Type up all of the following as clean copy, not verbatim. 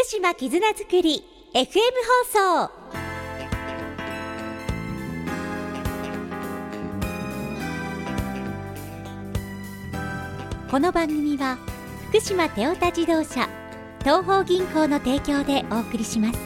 島絆づくり FM 放送。この番組は福島テオタ自動車東邦銀行の提供でお送りします。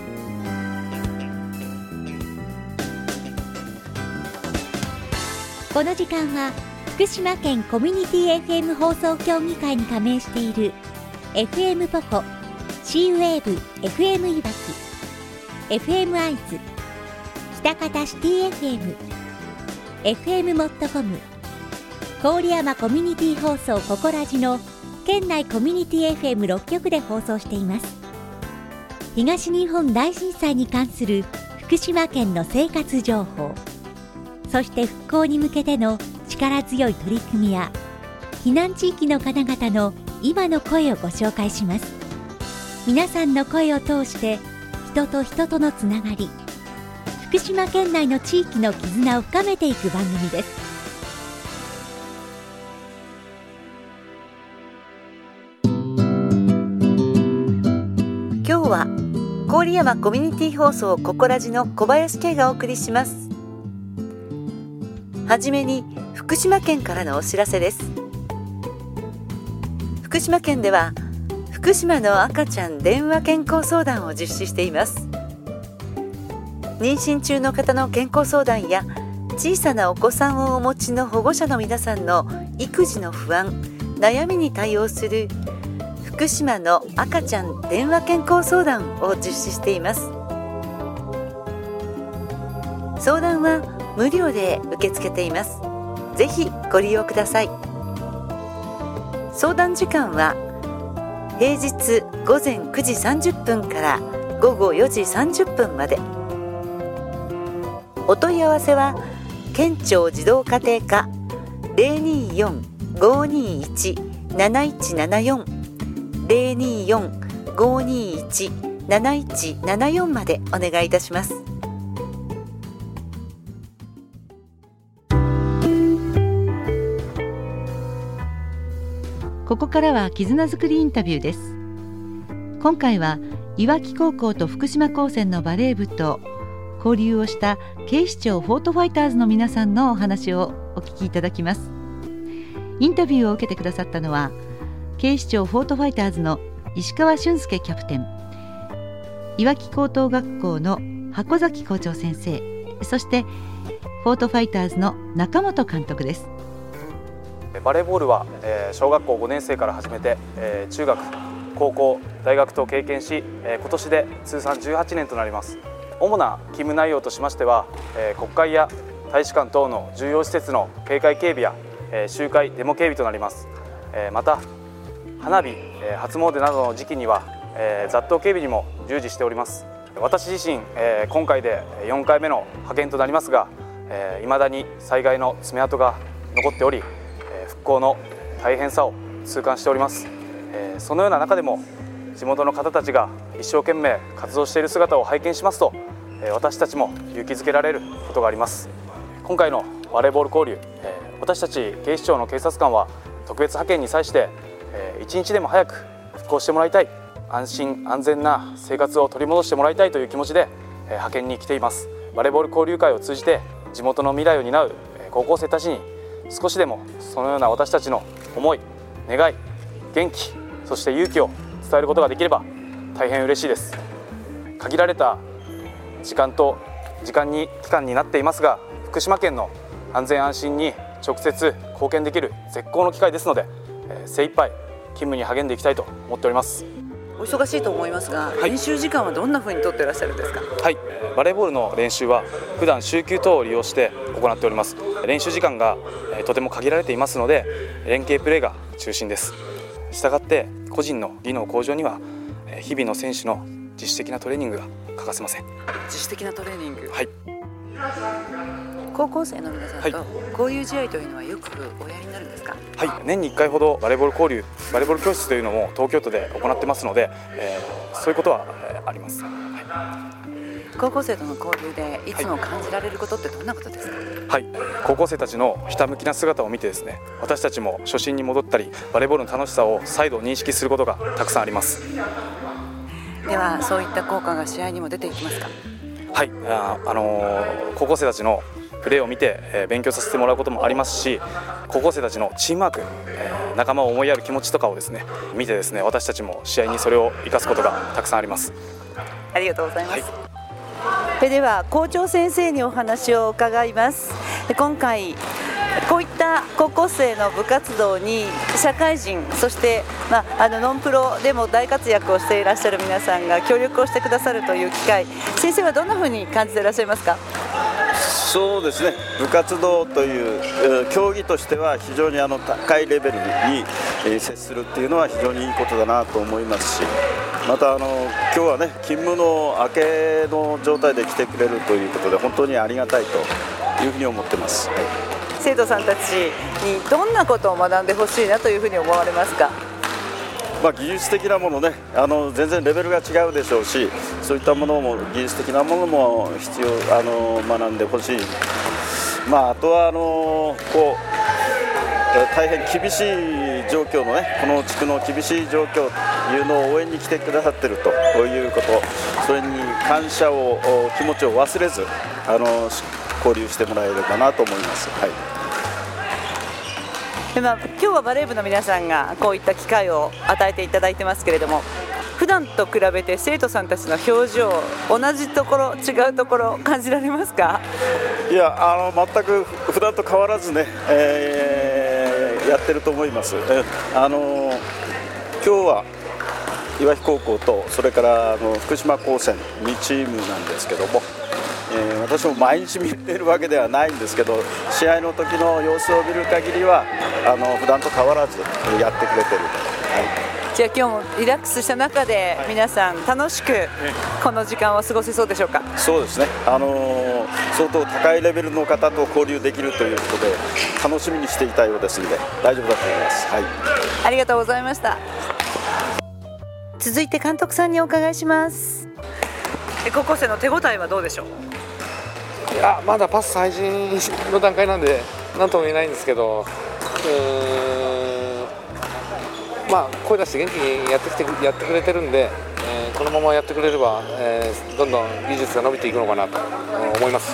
この時間は福島県コミュニティ FM 放送協議会に加盟している FM ポコ、C ウェーブ FM いわき、 FM アイズ、北方シティ FM、 FM モットコム、郡山コミュニティ放送ココラジの県内コミュニティ FM6 局で放送しています。東日本大震災に関する福島県の生活情報、そして復興に向けての力強い取り組みや避難地域の方々の今の声をご紹介します。皆さんの声を通して人と人とのつながり、福島県内の地域の絆を深めていく番組です。 今日は郡山コミュニティ放送ココラジの小林圭がお送りします。はじめに福島県からのお知らせです。福島県では福島の赤ちゃん電話健康相談を実施しています。妊娠中の方の健康相談や小さなお子さんをお持ちの保護者の皆さんの育児の不安、悩みに対応する福島の赤ちゃん電話健康相談を実施しています。相談は無料で受け付けています。ぜひご利用ください。相談時間は平日午前9時30分から午後4時30分まで。お問い合わせは県庁児童家庭課 024-521-7174 024-521-7174 までお願いいたします。 ここからは絆づくりインタビューです。今回はいわき高校と福島高専のバレー部と交流をした警視庁フォートファイターズの皆さんのお話をお聞きいただきます。インタビューを受けてくださったのは警視庁フォートファイターズの石川俊介キャプテン、いわき高等学校の箱崎校長先生、そしてフォートファイターズの中本監督です。 バレーボールは小学校5年生から始めて中学、高校、大学と経験し今年で通算18年となります。主な勤務内容としましては国会や大使館等の重要施設の警戒警備や集会・デモ警備となります。また花火、初詣などの時期には雑踏警備にも従事しております。私自身今回で4回目の派遣となりますが未だに災害の爪痕が残っており復興の大変さを痛感しております。そのような中でも地元の方たちが一生懸命活動している姿を拝見しますと私たちも勇気づけられることがあります。今回のバレーボール交流、私たち警視庁の警察官は特別派遣に際して一日でも早く復興してもらいたい、安心安全な生活を取り戻してもらいたいという気持ちで派遣に来ています。バレーボール交流会を通じて地元の未来を担う高校生たちに少しでもそのような私たちの思い、願い、元気、そして勇気を伝えることができれば大変嬉しいです。限られた期間になっていますが、福島県の安全安心に直接貢献できる絶好の機会ですので精一杯勤務に励んでいきたいと思っております。 お忙しいと思いますが、練習時間はどんな風にとっていらっしゃるんですか？ はい、バレーボールの練習は普段週休等を利用して行っております。練習時間がとても限られていますので連携プレーが中心です。したがって個人の技能向上には日々の選手の自主的なトレーニングが欠かせません。 自主的なトレーニング、 はい。 高校生の皆さんと交流試合というのはよくおやりになるんですか？ はい、年に1回ほどバレーボール交流、バレーボール教室というのも東京都で行ってますので、そういうことはあります。はい、 高校生との交流でいつも感じられることってどんなことですか？ はい、高校生たちのひたむきな姿を見てですね、私たちも初心に戻ったりバレーボールの楽しさを再度認識することがたくさんあります。 ではそういった効果が試合にも出ていきますか？ はい、高校生たちのプレーを見て、勉強させてもらうこともありますし、高校生たちのチームワーク、仲間を思いやる気持ちとかをですね見てですね、私たちも試合にそれを生かすことがたくさんあります。 ありがとうございます。では校長先生にお話を伺います。今回こういった高校生の部活動に社会人、そして、ノンプロでも大活躍をしていらっしゃる皆さんが協力をしてくださるという機会、先生はどんなふうに感じていらっしゃいますか？ そうですね、部活動という競技としては非常に高いレベルに接するっていうのは非常にいいことだなと思いますし、また今日はね勤務の明けの状態で来てくれるということで本当にありがたいというふうに思ってます。 生徒さんたちにどんなことを学んでほしいなというふうに思われますか？ 技術的なものね、全然レベルが違うでしょうし、そういったものも技術的なものも必要学んでほしい。あとは大変厳しい状況のね、この地区の厳しい状況というのを応援に来てくださっているということ、それに感謝を気持ちを忘れず交流してもらえればなと思います。 今日はバレー部の皆さんがこういった機会を与えていただいてますけれども、普段と比べて生徒さんたちの表情、同じところ違うところ感じられますか？ いや全く普段と変わらずね、やってると思います。今日は岩肥高校とそれから福島高専2チームなんですけども、私も毎日見ているわけではないんですけど、試合の時の様子を見る限りは普段と変わらずやってくれている。 じゃあ今日もリラックスした中で皆さん楽しくこの時間を過ごせそうでしょうか？ そうですね、相当高いレベルの方と交流できるということで楽しみにしていたようですので大丈夫だと思います。 ありがとうございました。続いて監督さんにお伺いします。高校生の手応えはどうでしょう？ いや、まだパス配信の段階なんで何とも言えないんですけど、声出して元気にやってくれてるんで、このままやってくれれば、どんどん技術が伸びていくのかなと思います。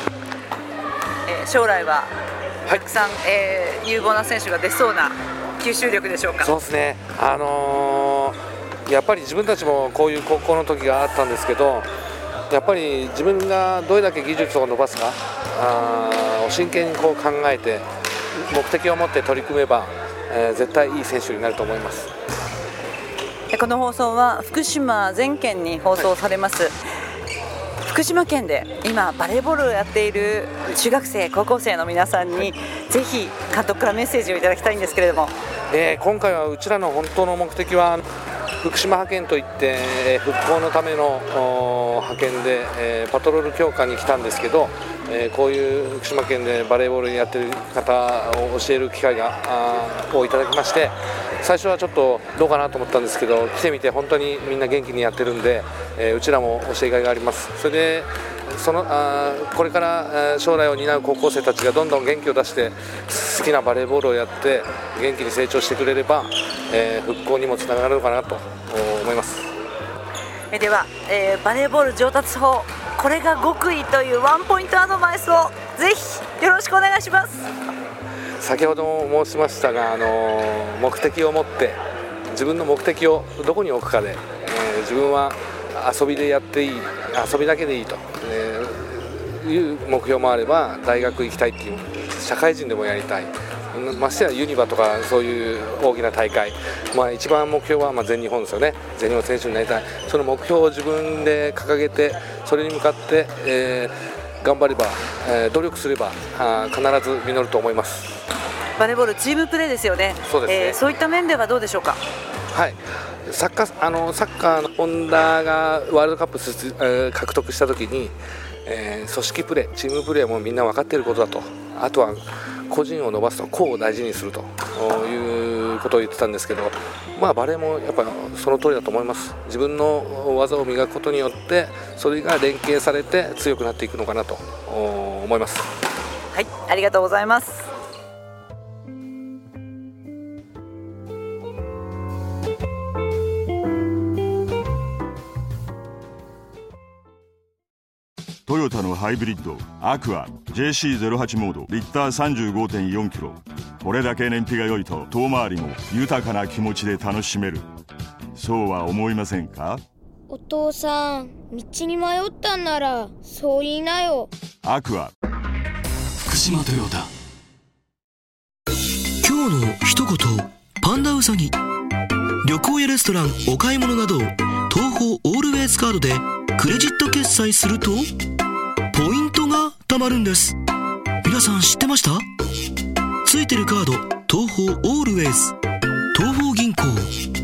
将来はたくさん、有望な選手が出そうな吸収力でしょうか？ そうですね、やっぱり自分たちもこういう高校の時があったんですけど、やっぱり自分がどれだけ技術を伸ばすか真剣に考えて目的を持って取り組めば、絶対いい選手になると思います。 この放送は福島全県に放送されます、福島県で今バレーボールをやっている中学生高校生の皆さんに、ぜひ監督からメッセージをいただきたいんですけれども、 今回はうちらの本当の目的は福島派遣といって復興のための派遣で、パトロール強化に来たんですけど、こういう福島県でバレーボールやってる方を教える機会をいただきまして、最初はちょっとどうかなと思ったんですけど、来てみて本当にみんな元気にやってるんで、うちらも教えがいがあります。それでこれから将来を担う高校生たちがどんどん元気を出して好きなバレーボールをやって元気に成長してくれれば、復興にもつながるのかなと思います。 では、バレーボール上達法、これが極意というワンポイントアドバイスをぜひよろしくお願いします。 先ほども申しましたが、目的を持って自分の目的をどこに置くかで、自分は遊びでやっていい、遊びだけでいいと、いう目標もあれば、大学行きたいっていう、社会人でもやりたい、ましてやユニバとかそういう大きな大会、一番目標は全日本ですよね。全日本選手になりたい、その目標を自分で掲げて、それに向かって、頑張れば、努力すれば必ず実ると思います。 バレーボールチームプレーですよね。 そうですね、 そういった面ではどうでしょうか？ はい、サッカーのホンダがワールドカップ獲得したときに、組織プレー、チームプレーもみんな分かっていることだと、あとは個人を伸ばすと個を大事にするということを言ってたんですけど、バレーもやっぱその通りだと思います。自分の技を磨くことによってそれが連携されて強くなっていくのかなと思います。 はい、ありがとうございます。 トヨタのハイブリッドアクア JC08 モードリッター 35.4 キロ。これだけ燃費が良いと遠回りも豊かな気持ちで楽しめる。そうは思いませんか？ お父さん、道に迷ったんならそう言いなよ。 アクア福島トヨタ。今日の一言、パンダウサギ。旅行やレストラン、お買い物など東宝オールウェイズカードでクレジット決済するとポイントが貯まるんです。皆さん知ってました？ついてるカード、東宝オールウェイズ、東宝銀行。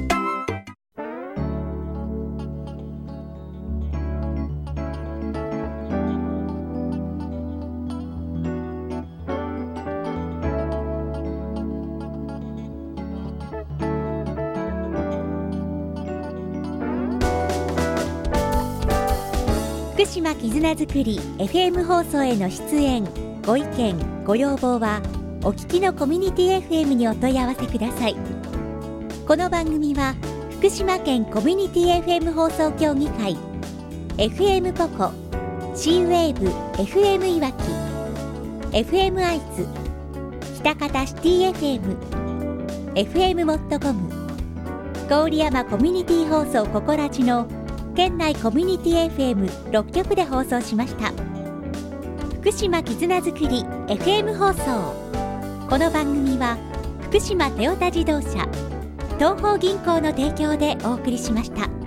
福島絆づくり FM 放送への出演ご意見ご要望はお聞きのコミュニティ FM にお問い合わせください。この番組は福島県コミュニティ FM 放送協議会 FM ポコ C ウェーブ FM いわき FM アイズ喜多方シティ FM FM モットコム郡山コミュニティ放送ココラジの県内コミュニティ FM6 局で放送しました。福島絆づくり FM 放送。この番組は福島トヨタ自動車、東邦銀行の提供でお送りしました。